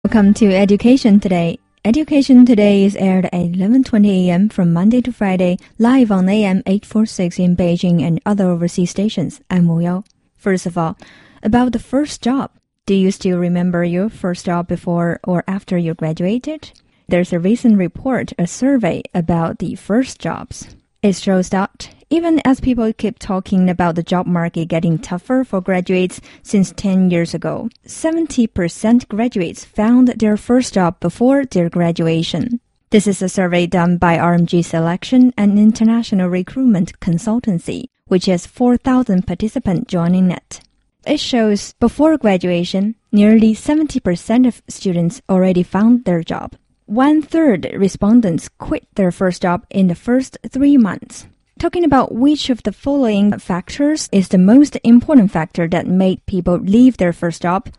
Welcome to Education Today. Education Today is aired at 11:20 a.m. from Monday to Friday, live on AM 846 in Beijing and other overseas stations. I'm Wu Yao. First of all, about the first job. Do you still remember your first job before or after you graduated? There's a recent report, a survey about the first jobs. It shows that even as people keep talking about the job market getting tougher for graduates since 10 years ago, 70% graduates found their first job before their graduation. This is a survey done by RMG Selection, an international recruitment consultancy, which has 4,000 participants joining it. It shows before graduation, nearly 70% of students already found their job. 1/3 respondents quit their first job in the first 3 months. Talking about which of the following factors is the most important factor that made people leave their first job,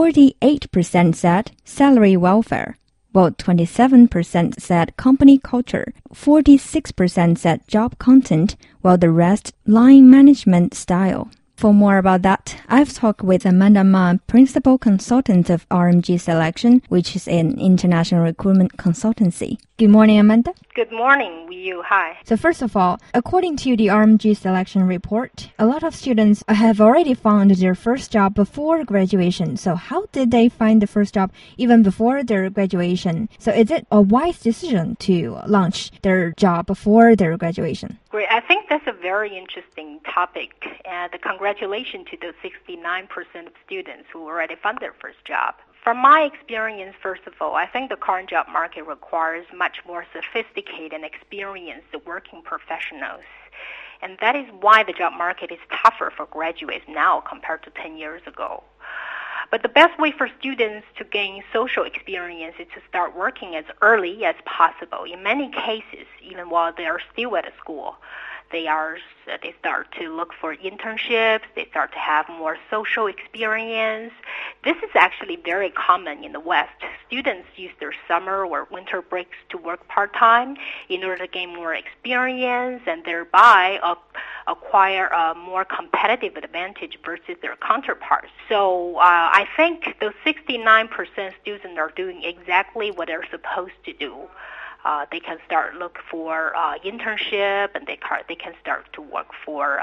48% said salary welfare, while 27% said company culture, 46% said job content, while the rest line management style. For more about that, I've talked with Amanda Ma, Principal Consultant of RMG Selection, which is an international recruitment consultancy. Good morning, Amanda. Good morning, Yu. Hi. So first of all, according to the RMG Selection report, a lot of students have already found their first job before graduation. So how did they find the first job even before their graduation? So is it a wise decision to launch their job before their graduation? Great. I think that's a very interesting topic. And congratulations to those 69% of students who already found their first job. From my experience, first of all, I think the current job market requires much more sophisticated and experienced working professionals. And that is why the job market is tougher for graduates now compared to 10 years ago. But the best way for students to gain social experience is to start working as early as possible. In many cases, even while they are still at school, they start to look for internships, they start to have more social experience. This is actually very common in the West. Students use their summer or winter breaks to work part-time in order to gain more experience and thereby acquire a more competitive advantage versus their counterparts. So I think those 69% students are doing exactly what they're supposed to do. They can start look for internship, and they can start to work for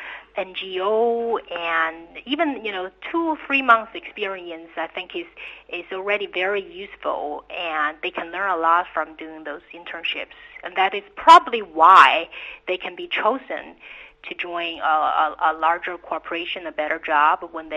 NGO, and even 2 or 3 months experience I think is already very useful, and they can learn a lot from doing those internships, and that is probably why they can be chosen to join a larger corporation, a better job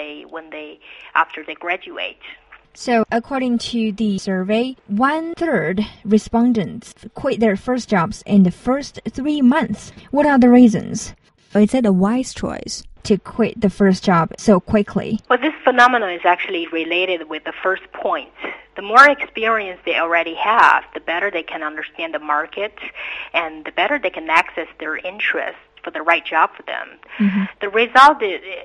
after they graduate. So, according to the survey, 1/3 respondents quit their first jobs in the first 3 months. What are the reasons? Is it a wise choice to quit the first job so quickly? Well, this phenomenon is actually related with the first point. The more experience they already have, the better they can understand the market, and the better they can access their interests for the right job for them. Mm-hmm. The result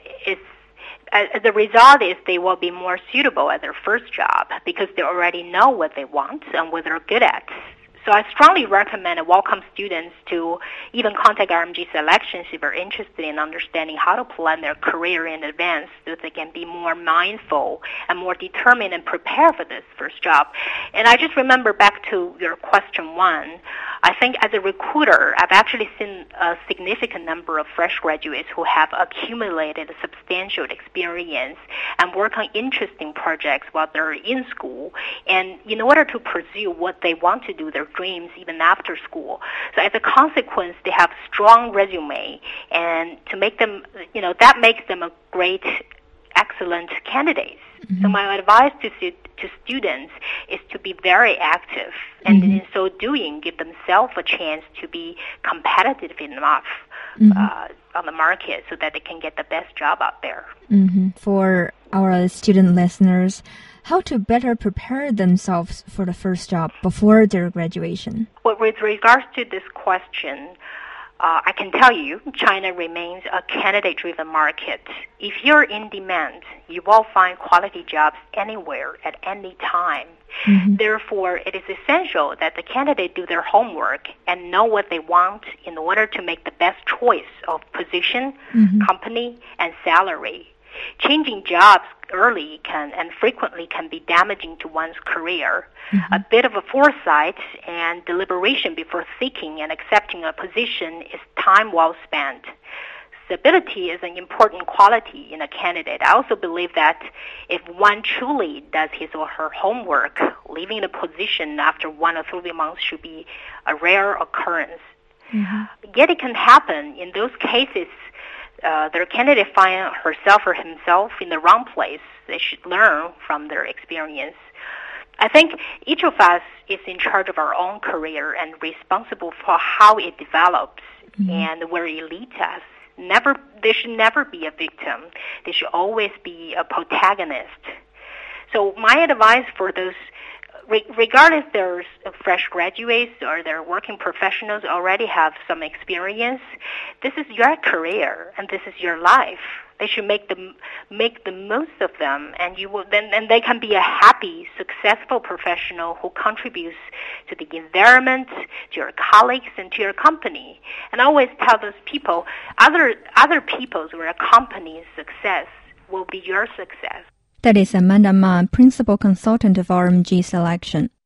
is they will be more suitable at their first job because they already know what they want and what they're good at. So I strongly recommend and welcome students to even contact RMG Selections if they're interested in understanding how to plan their career in advance so that they can be more mindful and more determined and prepare for this first job. And I just remember back to your question 1, I think as a recruiter, I've actually seen a significant number of fresh graduates who have accumulated a substantial experience and work on interesting projects while they're in school. And in order to pursue what they want to do, their dreams, even after school. So as a consequence, they have strong resume, and to make them, that makes them a great, excellent candidates. Mm-hmm. So my advice to students is to be very active, and in so doing, give themselves a chance to be competitive enough on the market so that they can get the best job out there. Mm-hmm. For our student listeners, how to better prepare themselves for the first job before their graduation? Well, with regards to this question, I can tell you China remains a candidate-driven market. If you're in demand, you will find quality jobs anywhere at any time. Mm-hmm. Therefore, it is essential that the candidate do their homework and know what they want in order to make the best choice of position, company, and salary. changing jobs early and frequently can be damaging to one's career. Mm-hmm. A bit of a foresight and deliberation before seeking and accepting a position is time well spent. Stability is an important quality in a candidate. I also believe that if one truly does his or her homework, leaving the position after 1 or 3 months should be a rare occurrence. Mm-hmm. Yet it can happen. In those cases, their candidate finds herself or himself in the wrong place. They should learn from their experience. I think each of us is in charge of our own career and responsible for how it develops mm-hmm. and where it leads us. They should never be a victim. They should always be a protagonist. So my advice for those, regardless they're fresh graduates or they're working professionals already have some experience, this is your career and this is your life. They should make the most of them, and they can be a happy, successful professional who contributes to the environment, to your colleagues, and to your company. And I always tell those people, other people's or a company's success will be your success. That is Amanda Ma, Principal Consultant of RMG Selection.